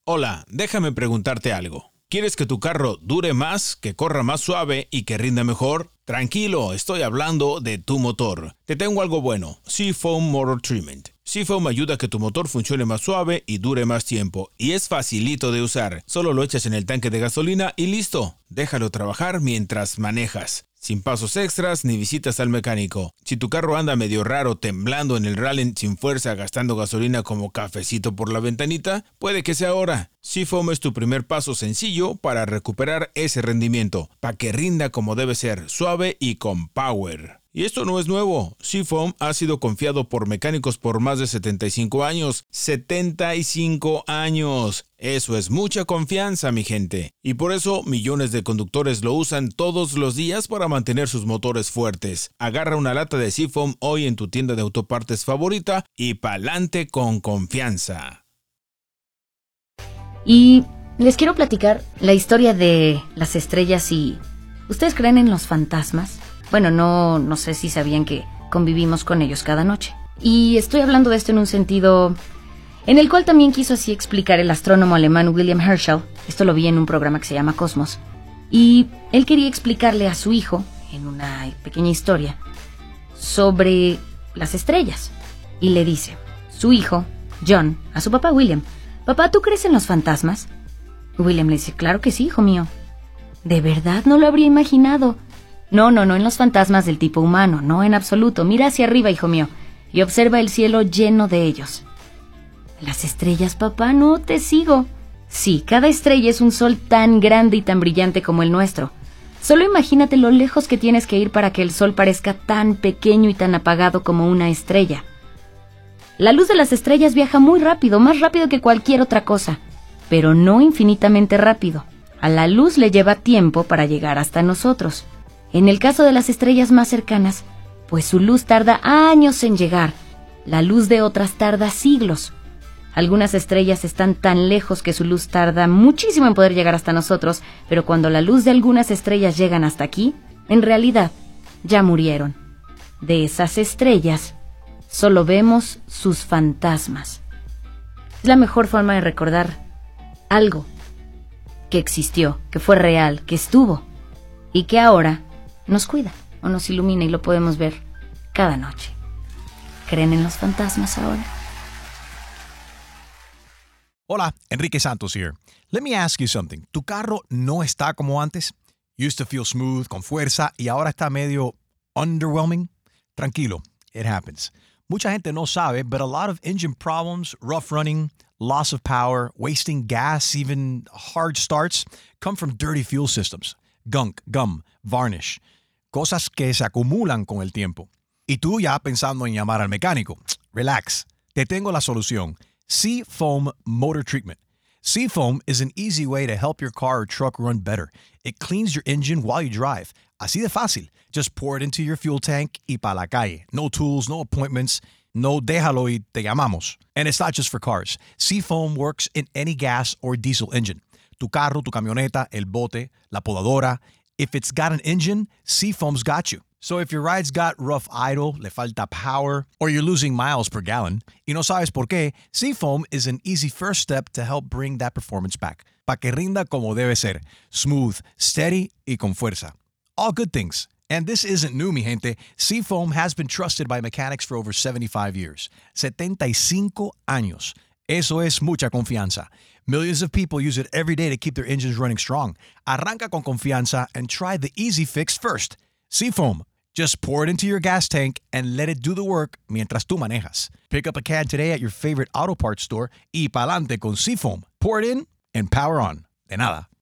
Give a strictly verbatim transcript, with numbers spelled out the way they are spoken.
Hola, déjame preguntarte algo. ¿Quieres que tu carro dure más, que corra más suave y que rinda mejor? Tranquilo, estoy hablando de tu motor. Te tengo algo bueno, Seafoam Motor Treatment. Seafoam ayuda a que tu motor funcione más suave y dure más tiempo. Y es facilito de usar. Solo lo echas en el tanque de gasolina y listo. Déjalo trabajar mientras manejas. Sin pasos extras ni visitas al mecánico. Si tu carro anda medio raro, temblando en el rally sin fuerza, gastando gasolina como cafecito por la ventanita, puede que sea ahora. Seafoam es tu primer paso sencillo para recuperar ese rendimiento, para que rinda como debe ser, suave y con power. Y esto no es nuevo. Seafoam ha sido confiado por mecánicos por más de setenta y cinco años. ¡setenta y cinco años! Eso es mucha confianza, mi gente. Y por eso millones de conductores lo usan todos los días para mantener sus motores fuertes. Agarra una lata de Seafoam hoy en tu tienda de autopartes favorita y pa'lante con confianza. Y les quiero platicar la historia de las estrellas y... ¿Ustedes creen en los fantasmas? Bueno, no, no sé si sabían que convivimos con ellos cada noche. Y estoy hablando de esto en un sentido en el cual también quiso así explicar el astrónomo alemán William Herschel. Esto lo vi en un programa que se llama Cosmos. Y él quería explicarle a su hijo, en una pequeña historia, sobre las estrellas. Y le dice, su hijo, John, a su papá William, «Papá, ¿tú crees en los fantasmas?» William le dice, «Claro que sí, hijo mío». «¿De verdad? No lo habría imaginado». No, no, no en los fantasmas del tipo humano, no en absoluto. Mira hacia arriba, hijo mío, y observa el cielo lleno de ellos. ¿Las estrellas, papá? No, te sigo. Sí, cada estrella es un sol tan grande y tan brillante como el nuestro. Solo imagínate lo lejos que tienes que ir para que el sol parezca tan pequeño y tan apagado como una estrella. La luz de las estrellas viaja muy rápido, más rápido que cualquier otra cosa, pero no infinitamente rápido. A la luz le lleva tiempo para llegar hasta nosotros. En el caso de las estrellas más cercanas, pues su luz tarda años en llegar. La luz de otras tarda siglos. Algunas estrellas están tan lejos que su luz tarda muchísimo en poder llegar hasta nosotros, pero cuando la luz de algunas estrellas llegan hasta aquí, en realidad ya murieron. De esas estrellas, solo vemos sus fantasmas. Es la mejor forma de recordar algo que existió, que fue real, que estuvo y que ahora nos cuida o nos ilumina y lo podemos ver cada noche. ¿Creen en los fantasmas ahora? Hola, Enrique Santos here. Let me ask you something. ¿Tu carro no está como antes? Used to feel smooth, con fuerza, y ahora está medio underwhelming? Tranquilo, it happens. Mucha gente no sabe, but a lot of engine problems, rough running, loss of power, wasting gas, even hard starts, come from dirty fuel systems. Gunk, gum, varnish. Cosas que se acumulan con el tiempo. Y tú ya pensando en llamar al mecánico. Relax. Te tengo la solución. Seafoam Motor Treatment. Seafoam is an easy way to help your car or truck run better. It cleans your engine while you drive. Así de fácil. Just pour it into your fuel tank y pa' la calle. No tools, no appointments. No déjalo y te llamamos. And it's not just for cars. Seafoam works in any gas or diesel engine. Tu carro, tu camioneta, el bote, la podadora. If it's got an engine, Seafoam's got you. So if your ride's got rough idle, le falta power, or you're losing miles per gallon, y no sabes por qué, Seafoam is an easy first step to help bring that performance back. Pa' que rinda como debe ser. Smooth, steady, y con fuerza. All good things. And this isn't new, mi gente. Seafoam has been trusted by mechanics for over seventy-five years. setenta y cinco años. Eso es mucha confianza. Millions of people use it every day to keep their engines running strong. Arranca con confianza and try the easy fix first. Seafoam. Just pour it into your gas tank and let it do the work mientras tú manejas. Pick up a can today at your favorite auto parts store y pa'lante con Seafoam. Pour it in and power on. De nada.